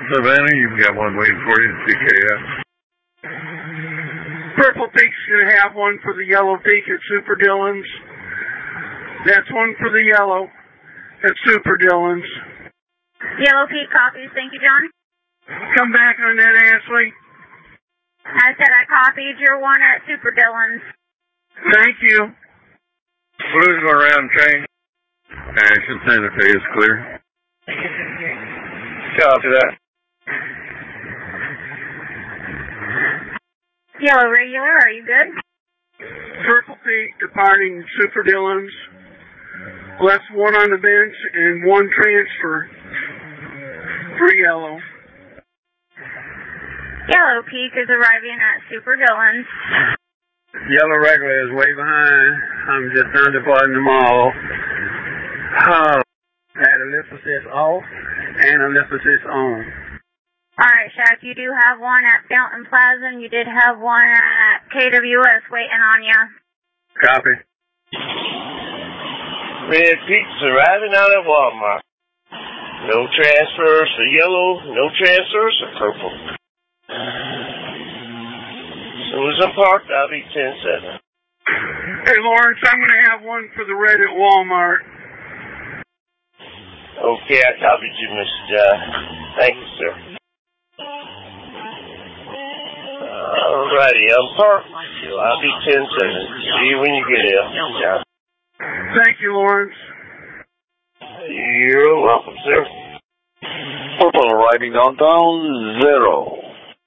Savannah, you've got one waiting for you at CKF. Purple Peak's going to have one for the Yellow Peak at Super Dillon's. That's one for the Yellow at Super Dillon's. Yellow Peak copies. Thank you, John. Come back on that, Ashley. I said I copied your one at Super Dillon's. Thank you. Blue's going around train. Action Santa Fe is clear. Copy that. Yellow Regular, are you good? Purple Peak departing Super Dillon's. Left one on the bench and one transfer for Yellow. Yellow Peak is arriving at Super Dillon's. Yellow Regular is way behind. I'm just trying to departing them all. Had a lift assist off and a lift assist on. Alright, Shaq, you do have one at Fountain Plaza and you did have one at KWS waiting on you. Copy. Red Peak's arriving out at Walmart. No transfers for Yellow, no transfers for Purple. As soon as I'm parked, I'll be 10-7. Hey, Lawrence, I'm going to have one for the red at Walmart. Okay, I copied you, Mr. John. Thank you, sir. Alrighty, I'm parked. I'll be 10-7. See you when you get here, John. Thank you, Lawrence. You're welcome, sir. Purple arriving downtown, 0.